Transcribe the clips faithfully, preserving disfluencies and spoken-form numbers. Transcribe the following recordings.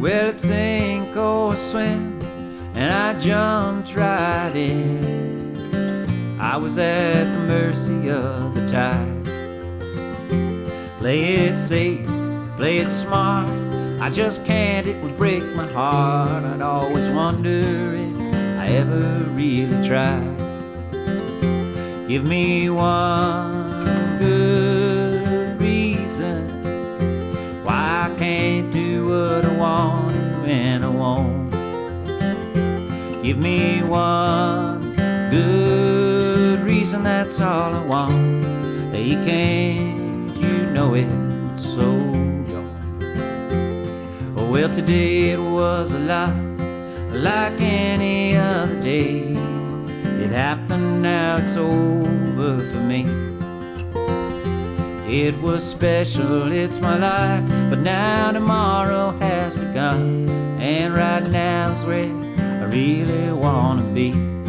Well, it's sink or swim, and I jumped right in. I was at the mercy of the tide. Play it safe, play it smart, I just can't, it would break my heart. I'd always wonder if I ever really tried. Give me one good reason why I can't do what I want to and I won't. Give me one good reason, that's all I want. Hey, can't you know it, so gone. Oh, well, today it was a lot like any other day. It happened, now it's over for me. It was special, it's my life, but now tomorrow has begun, and right now's where I really wanna be.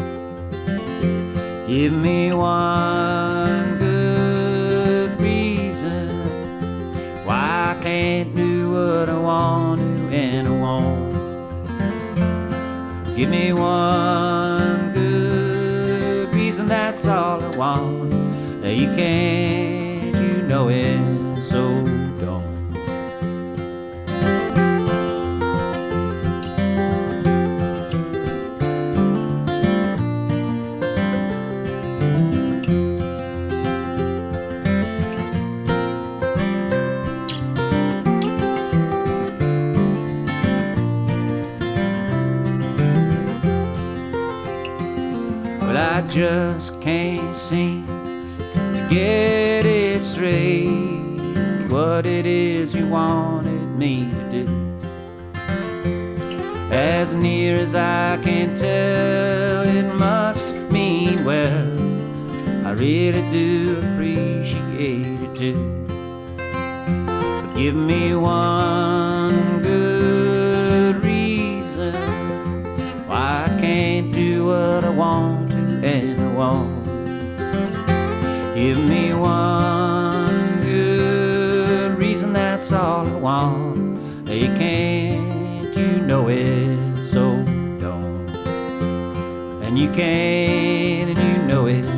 Give me one good reason why I can't do what I want to and I won't. Give me one good reason, that's all I want. You can't, you know it, so don't. Well, I just can't seem to get it straight, what it is you wanted me to do. As near as I can tell, it must mean well. I really do appreciate it too. But give me one good reason why I can't do what I want to and I won't. Give me one good reason, that's all I want. Hey, can't you know it, so don't. And you can, and you know it,